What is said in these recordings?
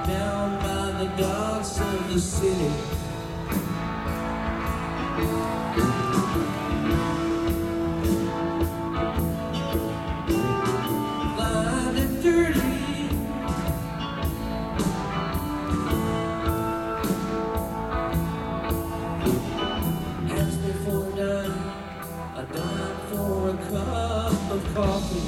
down by the docks of the city. Blind and dirty, asked me for a dime for a cup of coffee.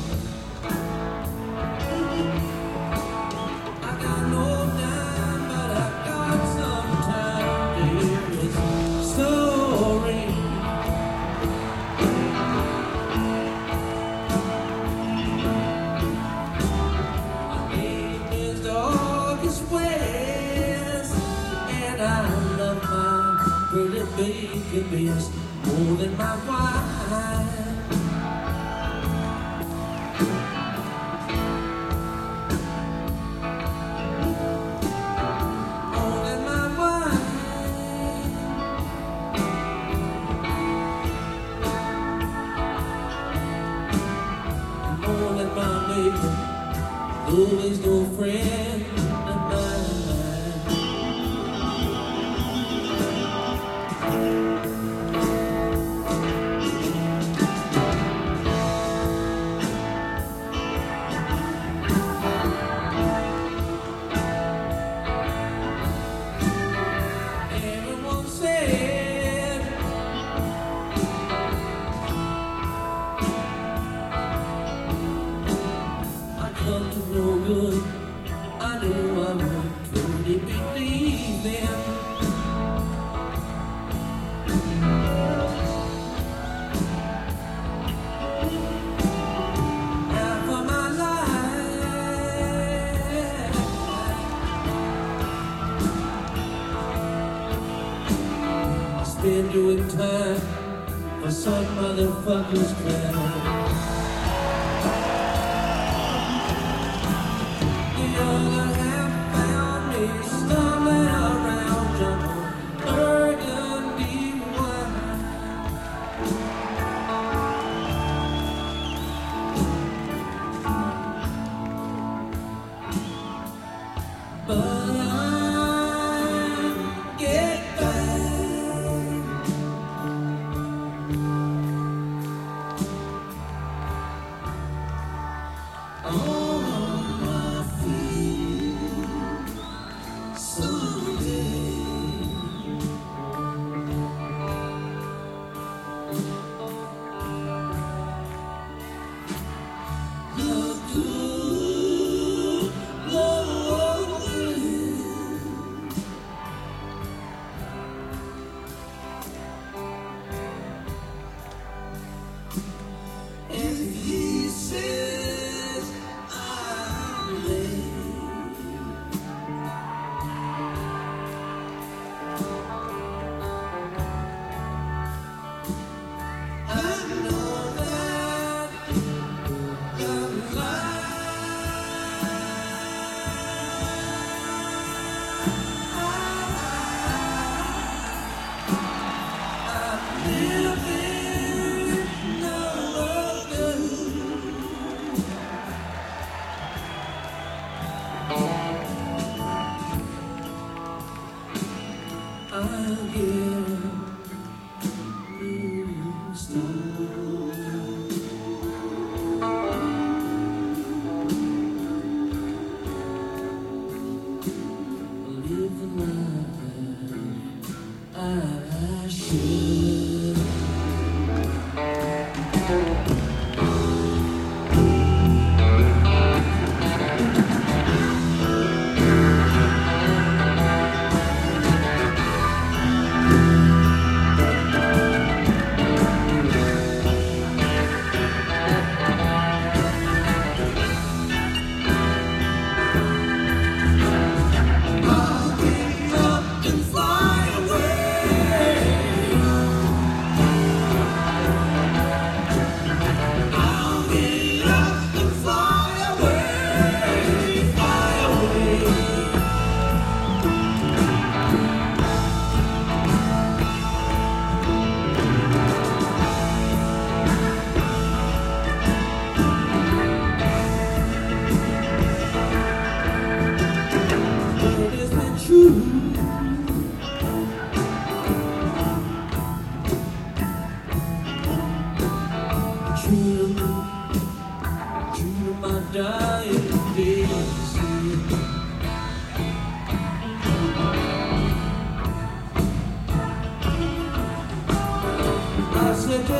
Pretty big best, more than my wine. More than my wine. More than my neighbor, though he's no friend of mine. No good, I knew I would truly believe them. Half of my life I spend doing time for some motherfucker's crowd.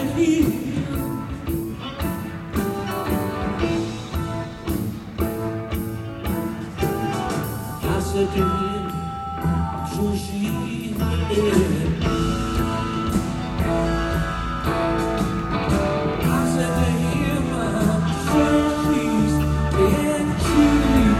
met him, I said to him, so she's dead. I said to him, I'm sure she's dead too.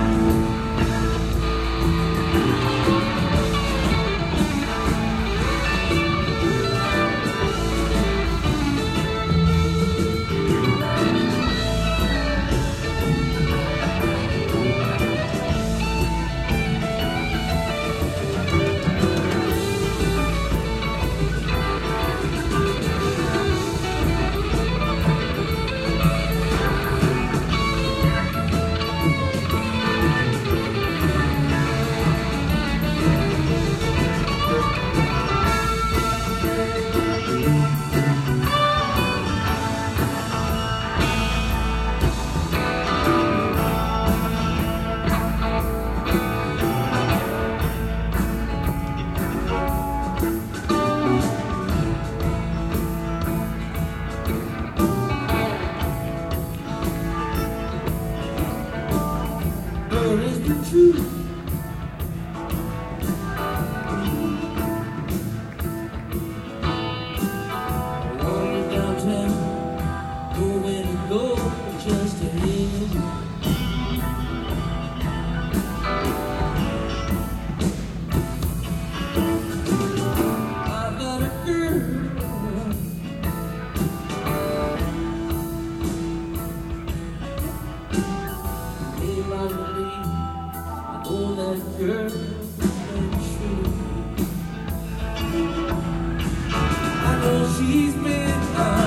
What is the truth? Walking downtown, nowhere to go, just to him. I got a girl, name I believe. Oh, that girl ain't true. I know she's been